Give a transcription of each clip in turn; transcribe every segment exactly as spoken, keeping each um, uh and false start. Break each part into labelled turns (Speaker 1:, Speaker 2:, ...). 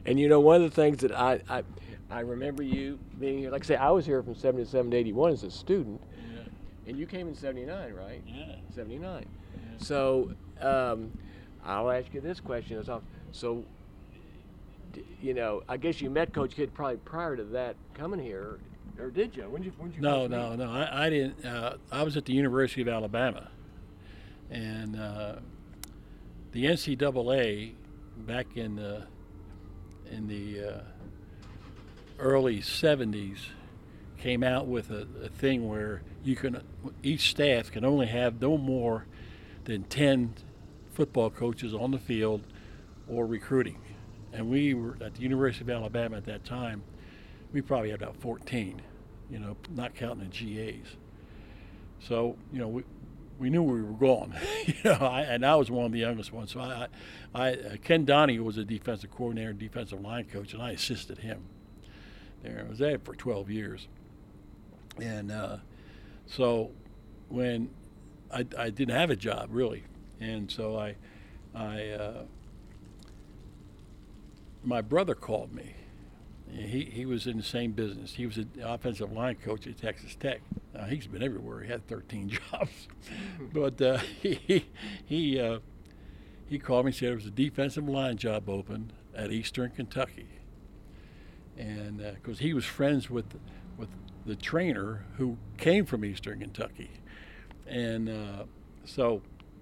Speaker 1: And you know, one of the things that I, I, I remember you being here, like I say, I was here from seventy-seven to eighty-one as a student,
Speaker 2: Yeah.
Speaker 1: and you came in seventy-nine, right?
Speaker 2: Yeah.
Speaker 1: seventy-nine.
Speaker 2: Yeah.
Speaker 1: So um, I'll ask you this question. So, d- you know, I guess you met Coach Kidd probably prior to that coming here, or did you? When did you, when did you
Speaker 2: No,
Speaker 1: first
Speaker 2: no,
Speaker 1: meet?
Speaker 2: no. I, I didn't. Uh, I was at the University of Alabama, and uh, the N C double A back in the in the uh, early seventies came out with a, a thing where you can each staff can only have no more than ten football coaches on the field or recruiting, and we were at the University of Alabama at that time. We probably had about fourteen, you know, not counting the G As. So, you know, we we knew we were going, you know, I, and I was one of the youngest ones. So I, I, uh, Ken Donahue was a defensive coordinator and defensive line coach, and I assisted him there. I was there for twelve years. And uh, so when I, I didn't have a job, really, and so I, I uh, my brother called me. He he was in the same business. He was an offensive line coach at Texas Tech. Uh, he's been everywhere. He had thirteen jobs, but uh, he he uh, he called me and said there was a defensive line job open at Eastern Kentucky, and because uh, he was friends with with the trainer who came from Eastern Kentucky, and uh, so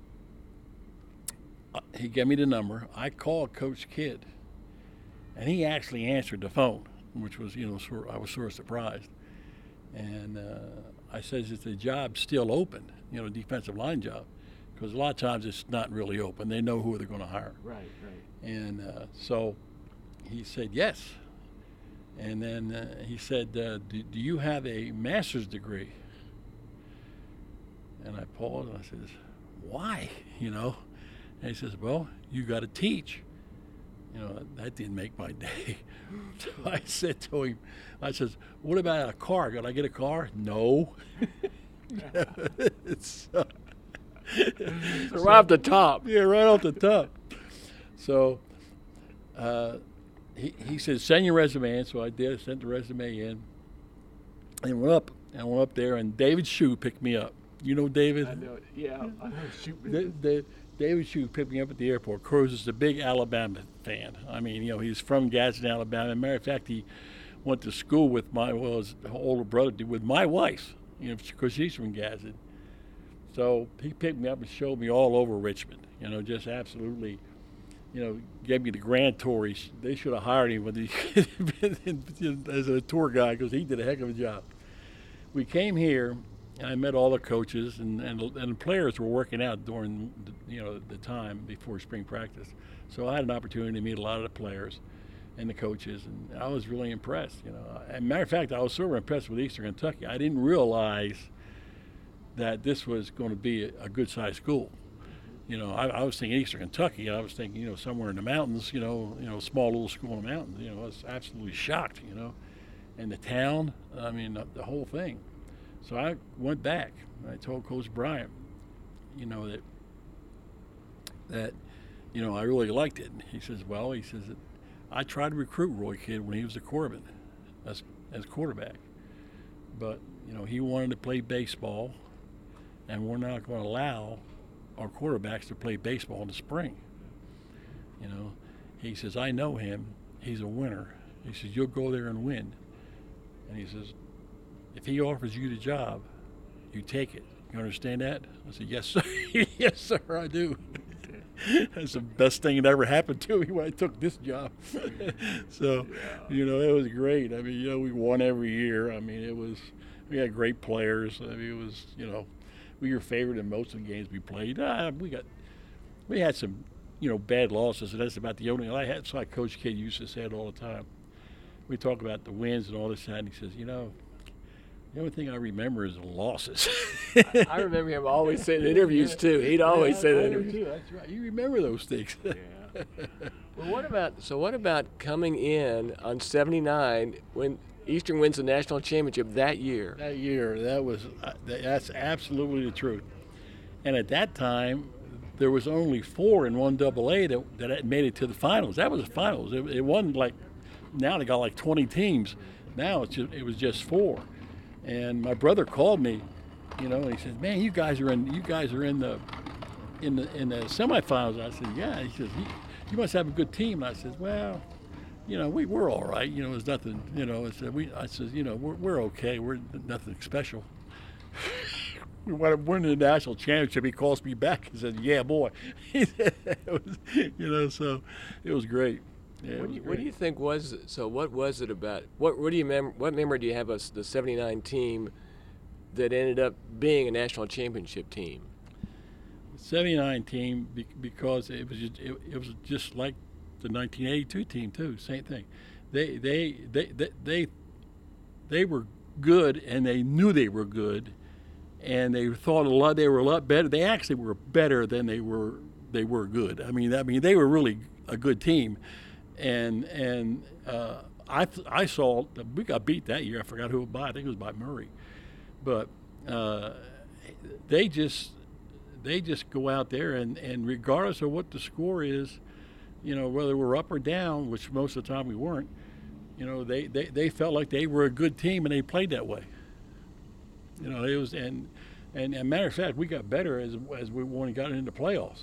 Speaker 2: uh, he gave me the number. I called Coach Kidd. And he actually answered the phone, which was, you know, sort I was sort of surprised. And uh, I said, is the job still open, you know, defensive line job? Because a lot of times it's not really open. They know who they're going to hire.
Speaker 1: Right, right.
Speaker 2: And uh, so he said, yes. And then uh, he said, uh, do, do you have a master's degree? And I paused and I said, why, you know? And he says, well, you got to teach. You know, that didn't make my day. So I said to him, I says, what about a car? Got I get a car? No. It's, uh,
Speaker 1: So right off the top.
Speaker 2: yeah, right off the top. So uh, he, he said, send your resume in. So I did. I sent the resume in. And went up. And I went up there, and David Shue picked me up. You know David?
Speaker 1: I know it. Yeah, I know. Shoot.
Speaker 2: The, the, David Shue picked me up at the airport. Cruz is a big Alabama fan. I mean, you know, he's from Gadsden, Alabama. As a matter of fact, he went to school with my, well, his older brother did, with my wife, you know, because she's from Gadsden. So he picked me up and showed me all over Richmond, you know, just absolutely, you know, gave me the grand tour. He, they should have hired him when he, as a tour guide, because he did a heck of a job. We came here. And I met all the coaches, and, and and the players were working out during the, you know the time before spring practice. So I had an opportunity to meet a lot of the players and the coaches, and I was really impressed. You know, as a matter of fact, I was sort of impressed with Eastern Kentucky. I didn't realize that this was going to be a, a good-sized school. You know, I, I was thinking Eastern Kentucky, and I was thinking, you know, somewhere in the mountains. You know, you know, small little school in the mountains. You know, I was absolutely shocked. You know, and the town. I mean, the, the whole thing. So I went back. I told Coach Bryant, you know, that, that, you know, I really liked it. He says, well, he says, that I tried to recruit Roy Kidd when he was a Corbin as, as quarterback. But, you know, he wanted to play baseball, and we're not going to allow our quarterbacks to play baseball in the spring. You know, he says, I know him. He's a winner. He says, you'll go there and win. And he says, if he offers you the job, you take it. You understand that? I said, yes, sir. Yes, sir, I do. That's the best thing that ever happened to me when I took this job. So, yeah. You know, it was great. I mean, you know, we won every year. I mean, it was, we had great players. I mean, it was, you know, we were favored in most of the games we played. Uh, we got, we had some, you know, bad losses, and that's about the only, I had, so like Coach Kidd used to say it all the time. We talk about the wins and all this, and he says, you know, the only thing I remember is the losses.
Speaker 1: I, I remember him always saying in interviews, too. He'd always
Speaker 2: yeah,
Speaker 1: say that in
Speaker 2: I
Speaker 1: interviews.
Speaker 2: too. That's right. You remember those things.
Speaker 1: Yeah. Well, what about, so what about coming in on seventy-nine when Eastern wins the national championship that year?
Speaker 2: That year, that was, uh, that's absolutely the truth. And at that time, there was only four in one double A that, that had made it to the finals. That was the finals. It, it wasn't like, now they got like twenty teams. Now it's just, it was just four. And my brother called me, you know, and he said, man, you guys are in, you guys are in the, in the, in the semifinals. I said, yeah. He says, you, you must have a good team. And I said, well, you know, we, we're all right. You know, there's nothing, you know, I said, we, I said, you know, we're, we're okay. We're nothing special. We won the national championship. He calls me back and said, yeah, boy. It was, you know, so it was great. Yeah,
Speaker 1: what,
Speaker 2: was
Speaker 1: do you,
Speaker 2: great.
Speaker 1: what do you think was, so what was it about, what, what do you mem- what memory do you have of the seventy-nine team that ended up being a national championship team?
Speaker 2: seventy-nine team, because it was just, it, it was just like the nineteen eighty-two team too. Same thing. They they they they they, they were good, and they knew they were good, and they thought a lot. They were a lot better. They actually were better than they were. They were good. I mean, I mean, they were really a good team, and and uh, I I saw we got beat that year. I forgot who it by. I think it was by Murray, but uh, they just. They just go out there, and, and regardless of what the score is, you know, whether we're up or down, which most of the time we weren't, you know, they, they, they felt like they were a good team, and they played that way. You know, it was, and and, and matter of fact, we got better as as we when we got into playoffs.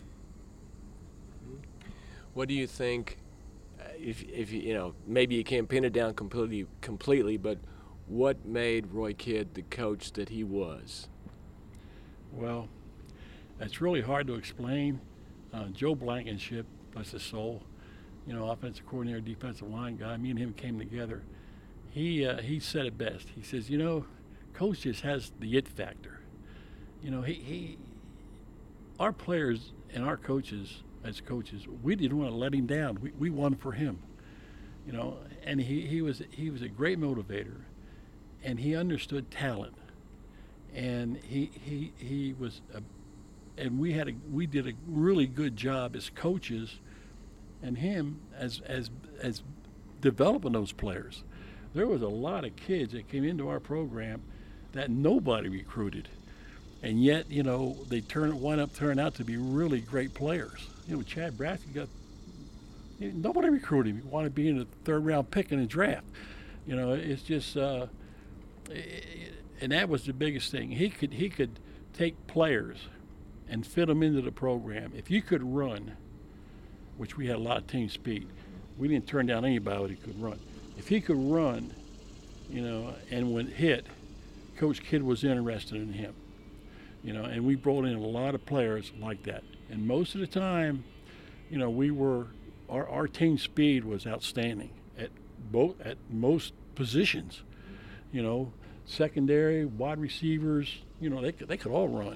Speaker 1: What do you think, uh, if if you you know maybe you can't pin it down completely completely, but what made Roy Kidd the coach that he was?
Speaker 2: Well, it's really hard to explain. Uh, Joe Blankenship, bless his soul, you know, offensive coordinator, defensive line guy. Me and him came together. He uh, he said it best. He says, you know, coach just has the it factor. You know, he, he our players and our coaches as coaches, we didn't want to let him down. We we won for him. You know, and he, he was he was a great motivator, and he understood talent, and he he he was a and we had a we did a really good job as coaches, and him as as as developing those players. There was a lot of kids that came into our program that nobody recruited, and yet you know they turn wind up turn out to be really great players. You know, Chad Bradsky got nobody recruited him. He wanted to be in the third round pick in the draft. You know, it's just uh, and that was the biggest thing. He could he could take players and fit them into the program. If you could run, which we had a lot of team speed, we didn't turn down anybody who could run. If he could run, you know, and when hit, Coach Kidd was interested in him. You know, and we brought in a lot of players like that. And most of the time, you know, we were our, our team speed was outstanding at both at most positions. You know, secondary, wide receivers, you know, they could, they could all run.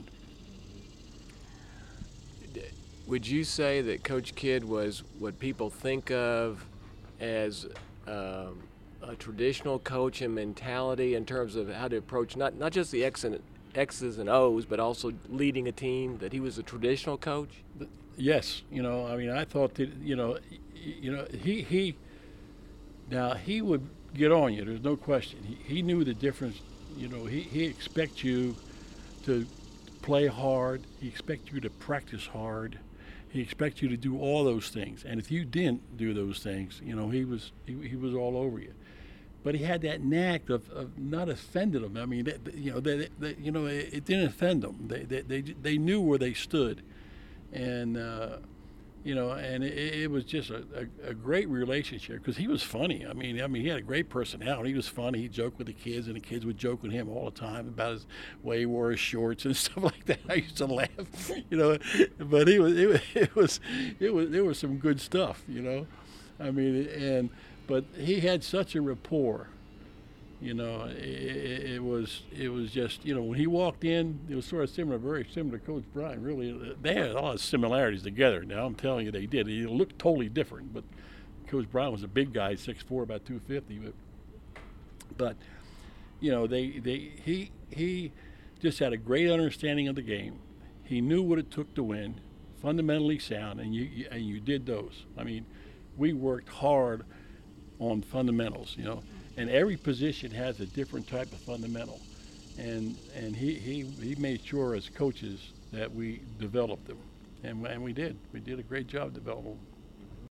Speaker 1: Would you say that Coach Kidd was what people think of as um, a traditional coach and mentality in terms of how to approach not, not just the X and, X's and O's, but also leading a team, that he was a traditional coach?
Speaker 2: Yes. You know, I mean, I thought that, you know, you know, he, he now he would get on you. There's no question. He, he knew the difference. You know, he, he expects you to play hard. He expects you to practice hard. He expects you to do all those things, and if you didn't do those things, you know he was he, he was all over you. But he had that knack of, of not offending them. I mean, they, they, you know, they, they, you know, it, it didn't offend them. They, they they they knew where they stood, and uh, you know, and it, it was just a, a, a great relationship because he was funny. I mean, I mean, he had a great personality. He was funny. He joked with the kids, and the kids would joke with him all the time about his way he wore his shorts and stuff like that. I used to laugh, you know. But he was, it was, it was, it was, there was some good stuff, you know. I mean, and but he had such a rapport. You know, it, it was it was just, you know, when he walked in, it was sort of similar, very similar to Coach Bryant. Really, they had a lot of similarities together. Now I'm telling you, they did. He looked totally different, but Coach Bryant was a big guy, six foot four, about two fifty. But, but you know, they they he he just had a great understanding of the game. He knew what it took to win, fundamentally sound, and you, you and you did those. I mean, we worked hard on fundamentals, you know. And every position has a different type of fundamental, and and he, he, he made sure as coaches that we developed them. And, and we did. We did a great job developing them.